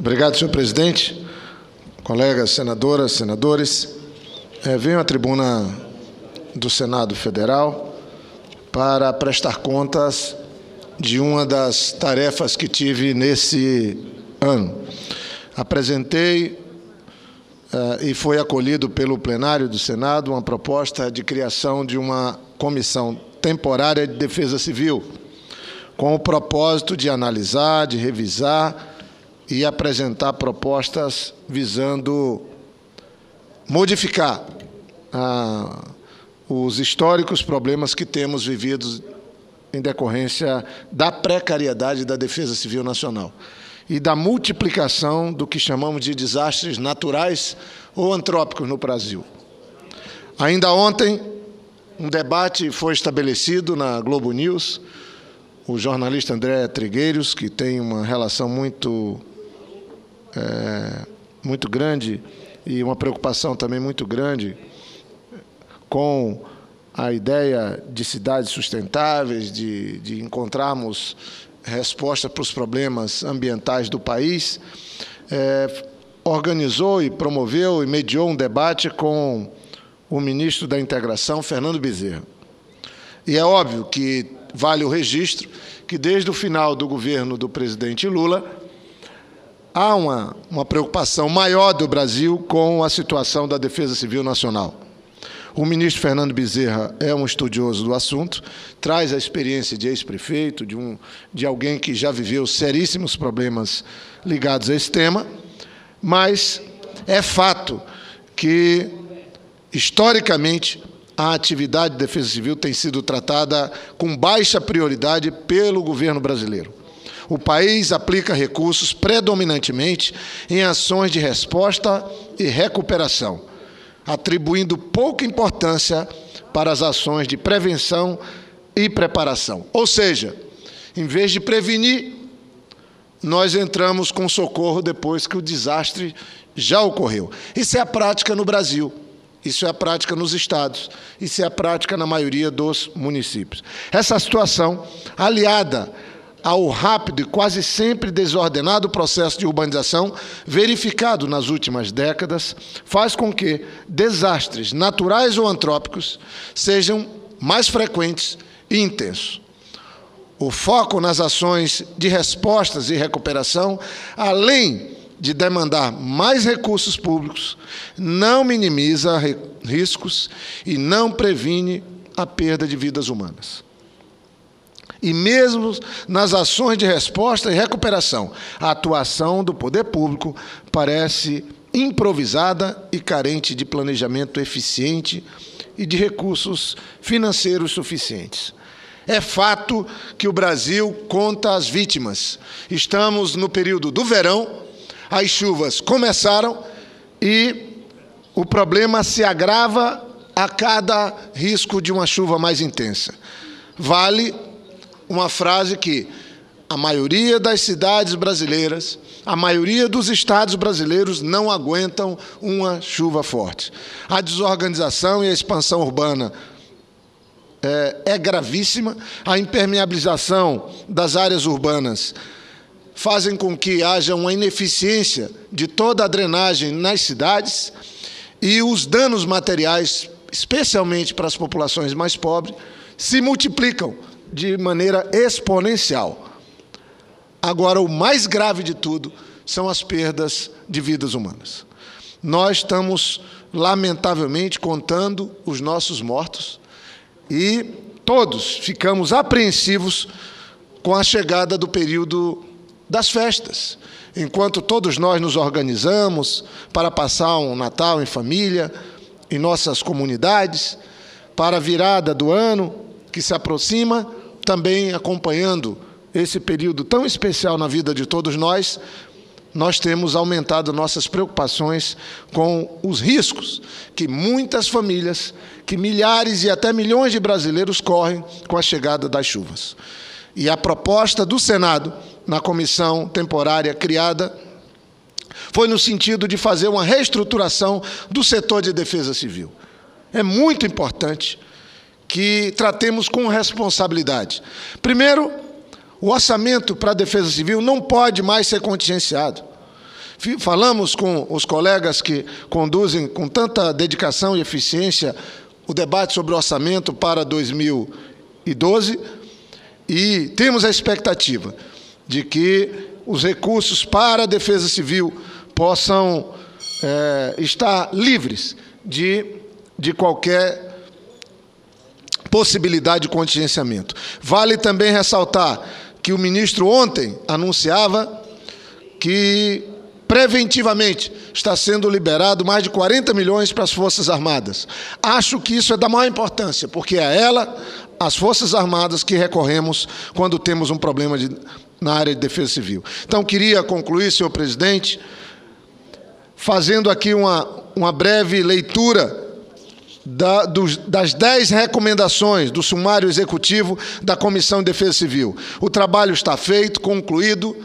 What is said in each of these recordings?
Obrigado, senhor presidente. Colegas senadoras, senadores, venho à tribuna do Senado Federal para prestar contas de uma das tarefas que tive nesse ano. Apresentei e foi acolhido pelo plenário do Senado uma proposta de criação de uma comissão temporária de defesa civil, com o propósito de analisar, de revisar e apresentar propostas visando modificar os históricos problemas que temos vividos em decorrência da precariedade da defesa civil nacional e da multiplicação do que chamamos de desastres naturais ou antrópicos no Brasil. Ainda ontem, um debate foi estabelecido na Globo News. O jornalista André Trigueiros, que tem uma relação muito grande e uma preocupação também muito grande com a ideia de cidades sustentáveis, de encontrarmos resposta para os problemas ambientais do país, organizou e promoveu e mediou um debate com o ministro da Integração, Fernando Bezerra. E é óbvio que vale o registro que, desde o final do governo do presidente Lula, há uma preocupação maior do Brasil com a situação da defesa civil nacional. O ministro Fernando Bezerra é um estudioso do assunto, traz a experiência de ex-prefeito, de alguém que já viveu seríssimos problemas ligados a esse tema, mas é fato que, historicamente, a atividade de defesa civil tem sido tratada com baixa prioridade pelo governo brasileiro. O país aplica recursos predominantemente em ações de resposta e recuperação, atribuindo pouca importância para as ações de prevenção e preparação. Ou seja, em vez de prevenir, nós entramos com socorro depois que o desastre já ocorreu. Isso é a prática no Brasil, isso é a prática nos estados, isso é a prática na maioria dos municípios. Essa situação, aliada ao rápido e quase sempre desordenado processo de urbanização verificado nas últimas décadas, faz com que desastres naturais ou antrópicos sejam mais frequentes e intensos. O foco nas ações de respostas e recuperação, além de demandar mais recursos públicos, não minimiza riscos e não previne a perda de vidas humanas. E mesmo nas ações de resposta e recuperação, a atuação do poder público parece improvisada e carente de planejamento eficiente e de recursos financeiros suficientes. É fato que o Brasil conta as vítimas. Estamos no período do verão, as chuvas começaram e o problema se agrava a cada risco de uma chuva mais intensa. Vale uma frase que a maioria das cidades brasileiras, a maioria dos estados brasileiros não aguentam uma chuva forte. A desorganização e a expansão urbana é gravíssima. A impermeabilização das áreas urbanas fazem com que haja uma ineficiência de toda a drenagem nas cidades e os danos materiais, especialmente para as populações mais pobres, se multiplicam de maneira exponencial. Agora, o mais grave de tudo são as perdas de vidas humanas. Nós estamos, lamentavelmente, contando os nossos mortos e todos ficamos apreensivos com a chegada do período das festas. Enquanto todos nós nos organizamos para passar um Natal em família, em nossas comunidades, para a virada do ano que se aproxima, também acompanhando esse período tão especial na vida de todos nós, nós temos aumentado nossas preocupações com os riscos que muitas famílias, que milhares e até milhões de brasileiros correm com a chegada das chuvas. E a proposta do Senado, na comissão temporária criada, foi no sentido de fazer uma reestruturação do setor de defesa civil. É muito importante que tratemos com responsabilidade. Primeiro, o orçamento para a defesa civil não pode mais ser contingenciado. falamos com os colegas que conduzem com tanta dedicação e eficiência o debate sobre o orçamento para 2012 e temos a expectativa de que os recursos para a Defesa Civil possam estar livres de qualquer possibilidade de contingenciamento. Vale também ressaltar que o ministro ontem anunciava que preventivamente está sendo liberado mais de 40 milhões para as Forças Armadas. Acho que isso é da maior importância, porque é a ela, as Forças Armadas, que recorremos quando temos um problema na área de defesa civil. Então, queria concluir, senhor presidente, fazendo aqui uma breve leitura das 10 recomendações do sumário executivo da Comissão de Defesa Civil. O trabalho está feito, concluído,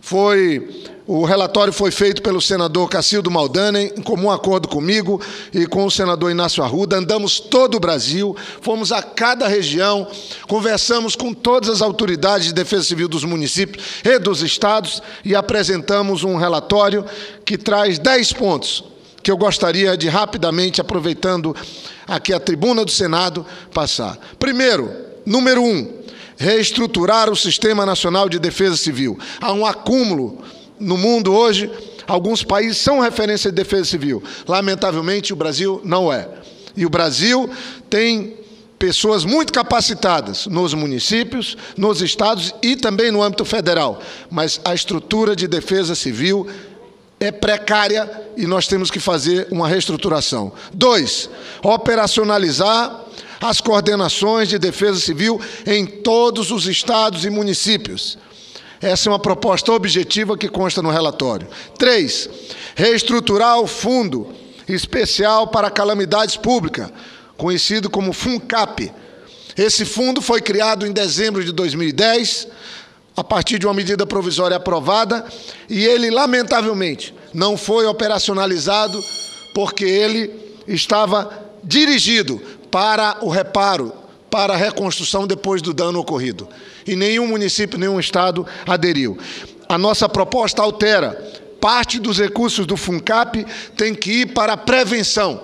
o relatório foi feito pelo senador Cacildo Maldanen, em comum acordo comigo e com o senador Inácio Arruda. Andamos todo o Brasil, fomos a cada região, conversamos com todas as autoridades de defesa civil dos municípios e dos estados e apresentamos um relatório que traz 10 pontos que eu gostaria de rapidamente, aproveitando aqui a tribuna do Senado, passar. Primeiro, número 1, reestruturar o Sistema Nacional de Defesa Civil. Há um acúmulo no mundo hoje, alguns países são referência de defesa civil. Lamentavelmente, o Brasil não é. E o Brasil tem pessoas muito capacitadas nos municípios, nos estados e também no âmbito federal. Mas a estrutura de defesa civil é precária e nós temos que fazer uma reestruturação. 2, operacionalizar as coordenações de defesa civil em todos os estados e municípios. Essa é uma proposta objetiva que consta no relatório. 3, reestruturar o Fundo Especial para Calamidades Públicas, conhecido como FUNCAP. Esse fundo foi criado em dezembro de 2010, a partir de uma medida provisória aprovada, e ele, lamentavelmente, não foi operacionalizado porque ele estava dirigido para o reparo, para a reconstrução depois do dano ocorrido. E nenhum município, nenhum estado aderiu. A nossa proposta altera. Parte dos recursos do FUNCAP tem que ir para a prevenção,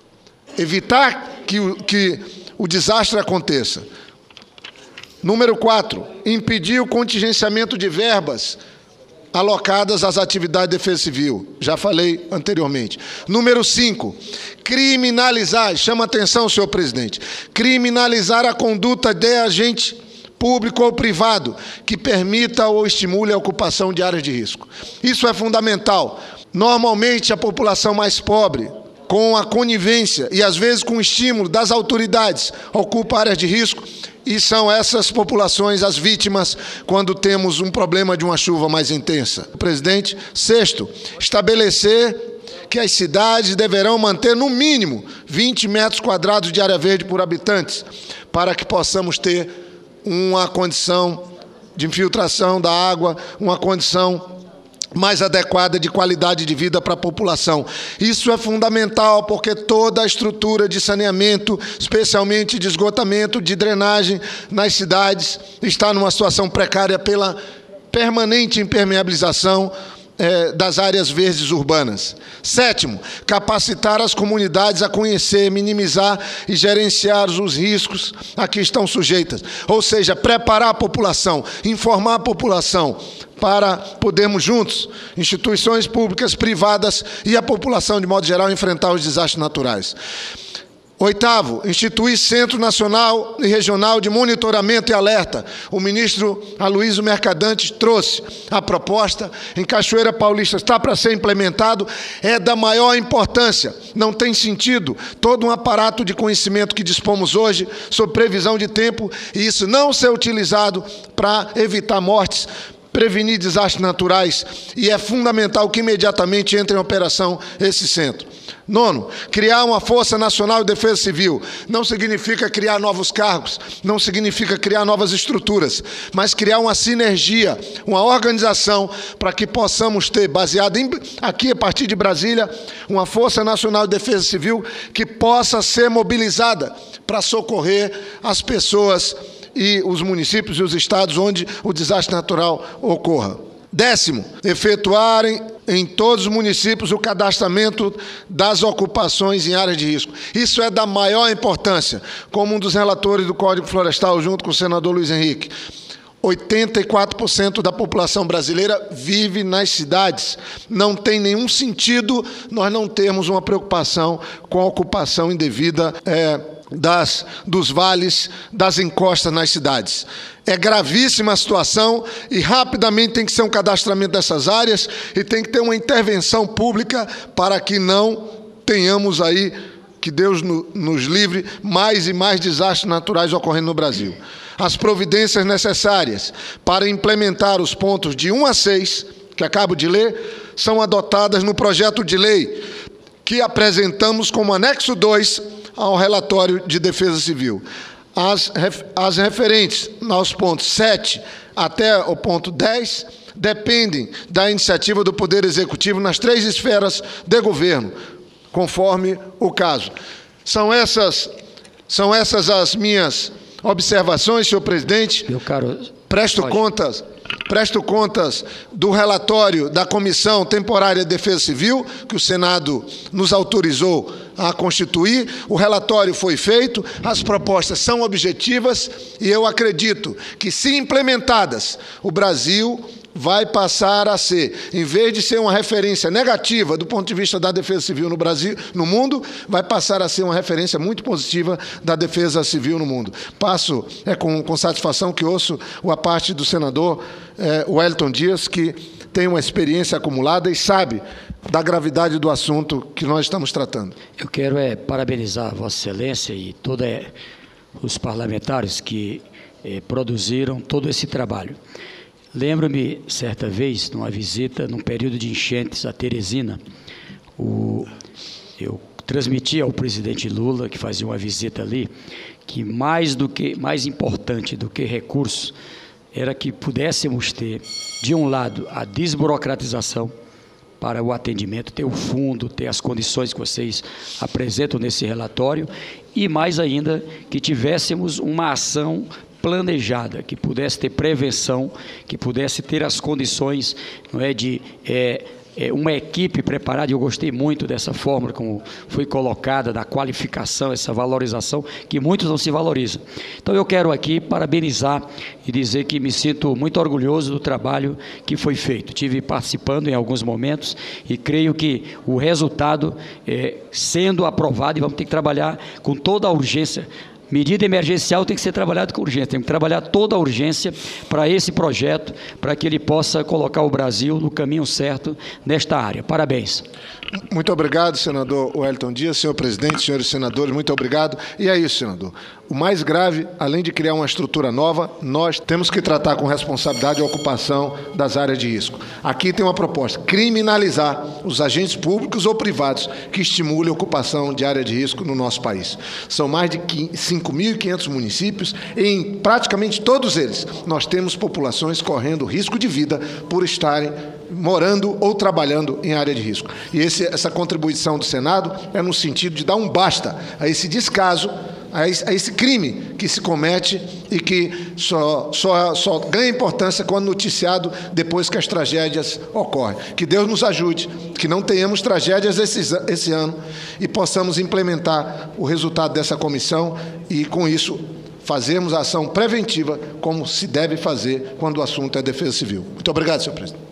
evitar que o desastre aconteça. Número 4, impedir o contingenciamento de verbas alocadas às atividades de defesa civil. Já falei anteriormente. Número 5, criminalizar, chama atenção, senhor presidente, criminalizar a conduta de agente público ou privado que permita ou estimule a ocupação de áreas de risco. Isso é fundamental. Normalmente, a população mais pobre, com a conivência e, às vezes, com o estímulo das autoridades, ocupa áreas de risco e são essas populações as vítimas quando temos um problema de uma chuva mais intensa. Presidente, 6º, estabelecer que as cidades deverão manter, no mínimo, 20 metros quadrados de área verde por habitantes, para que possamos ter uma condição de infiltração da água, uma condição mais adequada de qualidade de vida para a população. Isso é fundamental porque toda a estrutura de saneamento, especialmente de esgotamento, de drenagem nas cidades, está numa situação precária pela permanente impermeabilização das áreas verdes urbanas. 7º, capacitar as comunidades a conhecer, minimizar e gerenciar os riscos a que estão sujeitas. Ou seja, preparar a população, informar a população, para podermos juntos, instituições públicas, privadas e a população de modo geral, enfrentar os desastres naturais. 8º, instituir Centro Nacional e Regional de Monitoramento e Alerta. O ministro Aloysio Mercadante trouxe a proposta, em Cachoeira Paulista está para ser implementado, é da maior importância. Não tem sentido todo um aparato de conhecimento que dispomos hoje sobre previsão de tempo e isso não ser utilizado para evitar mortes, prevenir desastres naturais, e é fundamental que imediatamente entre em operação esse centro. 9º, criar uma Força Nacional de Defesa Civil. Não significa criar novos cargos, não significa criar novas estruturas, mas criar uma sinergia, uma organização para que possamos ter, baseado aqui a partir de Brasília, uma Força Nacional de Defesa Civil que possa ser mobilizada para socorrer as pessoas e os municípios e os estados onde o desastre natural ocorra. 10º, efetuarem em todos os municípios o cadastramento das ocupações em áreas de risco. Isso é da maior importância. Como um dos relatores do Código Florestal, junto com o senador Luiz Henrique, 84% da população brasileira vive nas cidades. Não tem nenhum sentido nós não termos uma preocupação com a ocupação indevida dos vales, das encostas nas cidades. É gravíssima a situação e rapidamente tem que ser um cadastramento dessas áreas e tem que ter uma intervenção pública para que não tenhamos aí, que Deus nos livre, mais e mais desastres naturais ocorrendo no Brasil. As providências necessárias para implementar os pontos de 1 a 6, que acabo de ler, são adotadas no projeto de lei que apresentamos como anexo 2 ao relatório de Defesa Civil. As referentes aos pontos 7 até o ponto 10 dependem da iniciativa do Poder Executivo nas 3 esferas de governo, conforme o caso. São essas as minhas observações, senhor presidente. Meu caro, presto contas do relatório da Comissão Temporária de Defesa Civil, que o Senado nos autorizou a constituir. O relatório foi feito, as propostas são objetivas e eu acredito que, se implementadas, o Brasil vai passar a ser, em vez de ser uma referência negativa do ponto de vista da defesa civil no Brasil, no mundo, vai passar a ser uma referência muito positiva da defesa civil no mundo. Passo com satisfação que ouço a parte do senador Wellington Dias, que tem uma experiência acumulada e sabe da gravidade do assunto que nós estamos tratando. Eu quero parabenizar Vossa Excelência e todos os parlamentares que produziram todo esse trabalho. Lembro-me, certa vez, numa visita, num período de enchentes a Teresina, eu transmiti ao presidente Lula, que fazia uma visita ali, que mais importante do que recursos era que pudéssemos ter, de um lado, a desburocratização para o atendimento, ter o fundo, ter as condições que vocês apresentam nesse relatório, e mais ainda, que tivéssemos uma ação planejada, que pudesse ter prevenção, que pudesse ter as condições, não é, de uma equipe preparada. Eu gostei muito dessa forma como foi colocada, da qualificação, essa valorização, que muitos não se valorizam. Então eu quero aqui parabenizar e dizer que me sinto muito orgulhoso do trabalho que foi feito. Tive participando em alguns momentos e creio que o resultado, sendo aprovado, e vamos ter que trabalhar com toda a urgência. Medida emergencial tem que ser trabalhada com urgência, tem que trabalhar toda a urgência para esse projeto, para que ele possa colocar o Brasil no caminho certo nesta área. Parabéns. Muito obrigado, senador Wellington Dias. Senhor presidente, senhores senadores, muito obrigado. E é isso, senador. O mais grave, além de criar uma estrutura nova, nós temos que tratar com responsabilidade a ocupação das áreas de risco. Aqui tem uma proposta: criminalizar os agentes públicos ou privados que estimulem a ocupação de área de risco no nosso país. São mais de 5.500 municípios e em praticamente todos eles nós temos populações correndo risco de vida por estarem morando ou trabalhando em área de risco. E essa contribuição do Senado é no sentido de dar um basta a esse descaso, a esse crime que se comete e que só ganha importância quando noticiado depois que as tragédias ocorrem. Que Deus nos ajude, que não tenhamos tragédias esse ano e possamos implementar o resultado dessa comissão e, com isso, fazermos a ação preventiva como se deve fazer quando o assunto é defesa civil. Muito obrigado, senhor presidente.